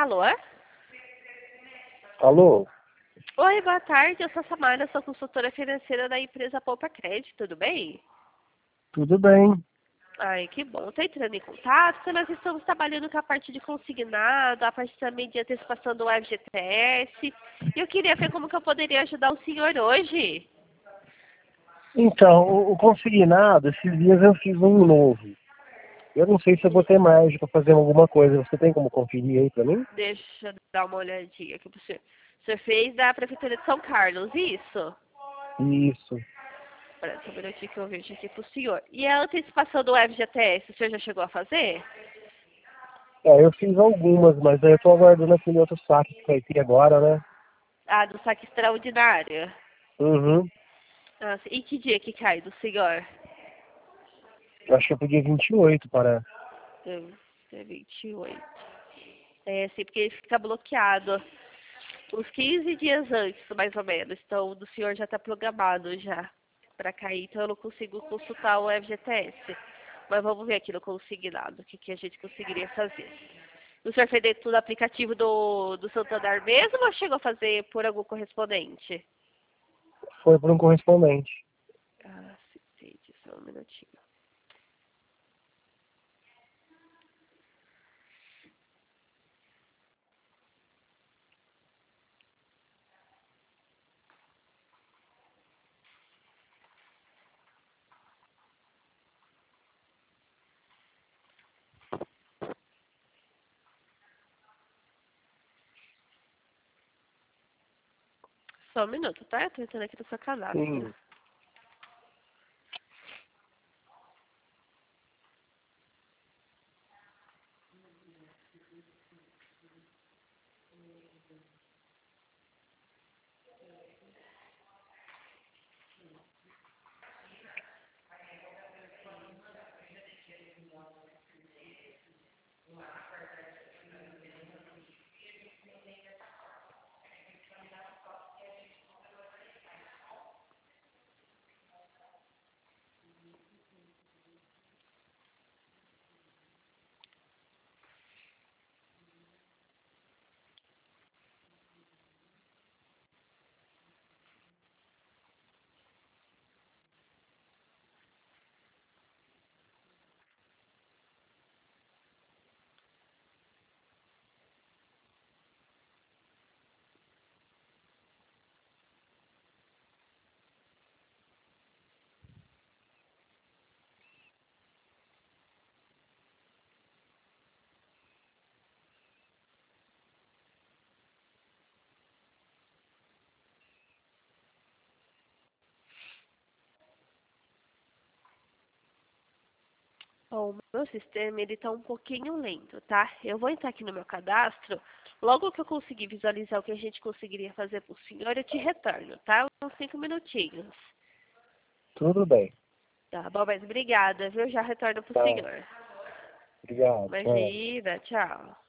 Alô? Alô? Oi, boa tarde. Eu sou a Samara, sou consultora financeira da empresa Poupa Crédito, tudo bem? Tudo bem? Ai, que bom. Estou entrando em contato, porque nós estamos trabalhando com a parte de consignado, a parte também de antecipação do FGTS. E eu queria ver como que eu poderia ajudar o senhor hoje. Então, o consignado, esses dias eu fiz um novo. Eu não sei se eu vou ter margem para fazer alguma coisa. Você tem como conferir aí para mim? Deixa eu dar uma olhadinha aqui para o senhor. O senhor fez da Prefeitura de São Carlos, isso? Isso. Espera só um minutinho que eu vejo aqui para o senhor. E a antecipação do FGTS, o senhor já chegou a fazer? Eu fiz algumas, mas aí eu tô aguardando aquele outro saque que vai ter agora, né? Ah, do saque extraordinário. Uhum. Nossa, e que dia que cai do senhor? Acho que é pro dia 28, para. É 28. É, sim, porque ele fica bloqueado uns 15 dias antes, mais ou menos. Então, o do senhor já está programado já para cair. Então, eu não consigo consultar o FGTS. Mas vamos ver aqui no consignado o que, que a gente conseguiria fazer. O senhor fez dentro do aplicativo do Santander mesmo ou chegou a fazer por algum correspondente? Foi por um correspondente. Ah, sim, entendi. Só um minutinho. Só um minuto, tá? Eu tô entrando aqui no seu cadastro. Sim. Bom, o meu sistema ele tá um pouquinho lento, tá? Eu vou entrar aqui no meu cadastro. Logo que eu conseguir visualizar o que a gente conseguiria fazer pro senhor, eu te retorno, tá? Uns 5 minutinhos. Tudo bem. Tá bom, mas obrigada, viu? Já retorno pro Tá. senhor. Obrigado. Tchau. Imagina, tchau.